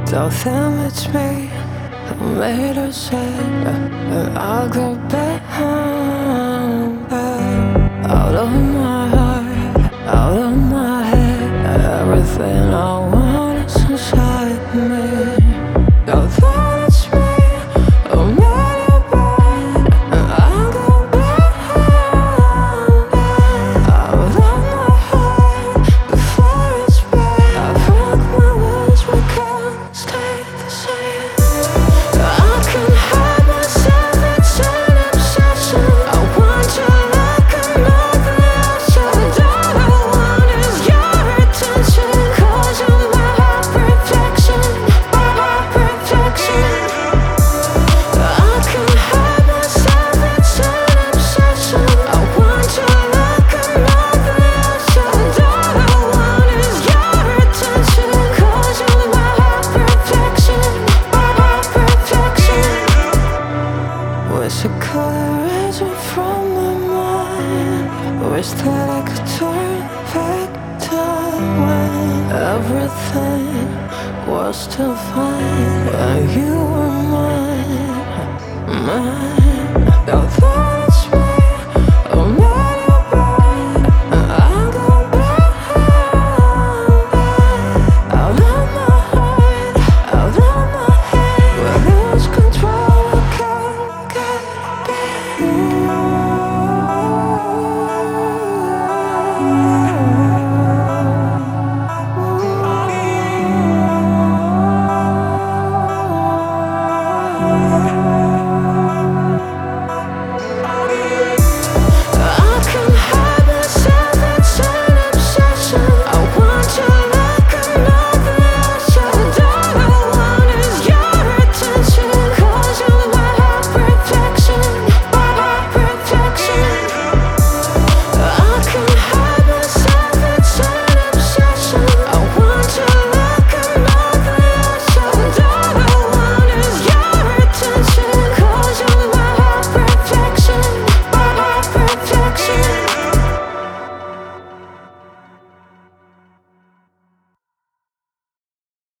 Don't think it's me who made her sad, and I'll go back home, out of my heart, out of my head. Everything I want is inside me. Don't think it's me who made her bad, and I'll go back home, out of my heart before it's bad. I broke my words, we can't stay the same. I can't hide myself, it's an obsession. I want you like another ocean, and all I want is your attention, 'cause you're my heart protection, my heart protection. I can't hide myself, it's an obsession. I want you like another ocean, and all I want is your attention, 'cause you're my heart protection, my heart protection. Wish I could erase it from my mind. Wish that I could turn back time when everything was still fine, when you were mine, mine.